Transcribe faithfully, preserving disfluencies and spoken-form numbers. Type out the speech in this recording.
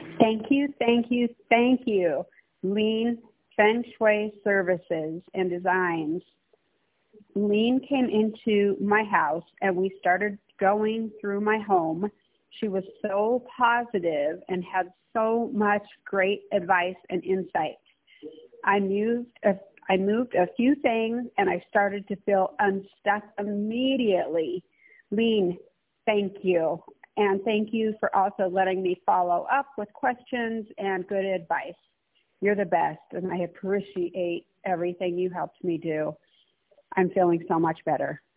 Thank you, thank you, thank you. Lean Feng Shui Services and Designs. Lean came into my house and we started going through my home. She was so positive and had so much great advice and insight. I moved a, I moved a few things and I started to feel unstuck immediately. Lean, thank you. And thank you for also letting me follow up with questions and good advice. You're the best, and I appreciate everything you helped me do. I'm feeling so much better.